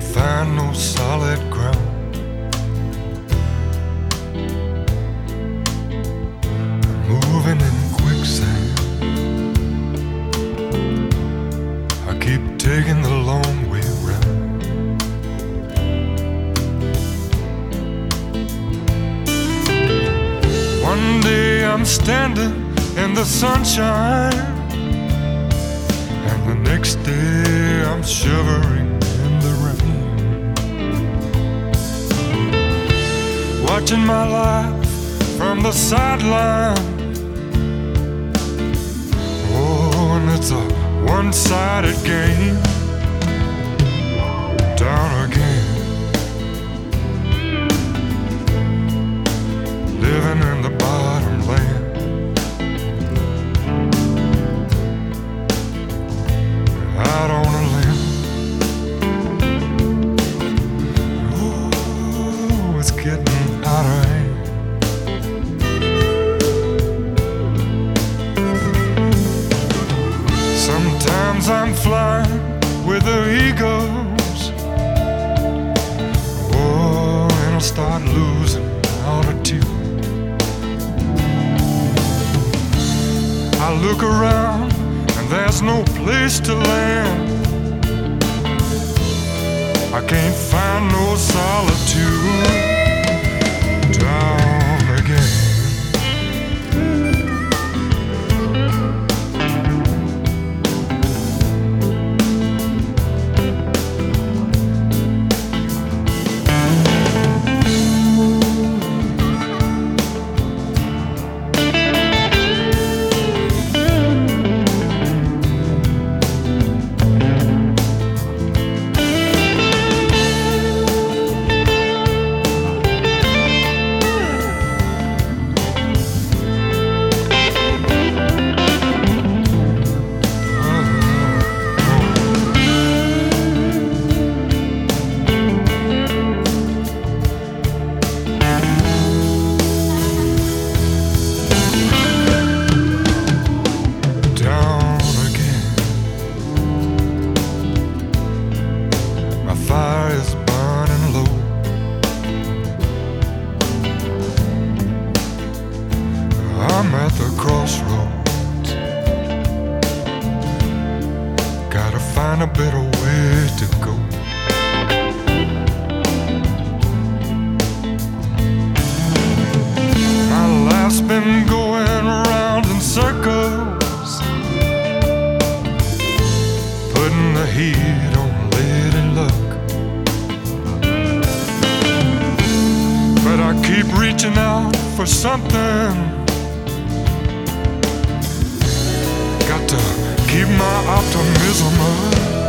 can't find no solid ground. I'm moving in quicksand. I keep taking the long way round. One day I'm standing in the sunshine, and the next day I'm shivering in the rain, watching my life from the sideline. Oh, and it's a one-sided game. Down again, living in the bottom land. Out on a limb. Oh, it's getting out of hand. Sometimes I'm flying with the eagles. Oh, and I'll start losing altitude. I look around and there's no place to land. I can't find no solitude. Down again. Fire is burning low. I'm at the crossroads. Gotta find a better way to go. My life's been going round in circles, putting the heat on Lady Luck. But I keep reaching out for something. Got to keep my optimism up.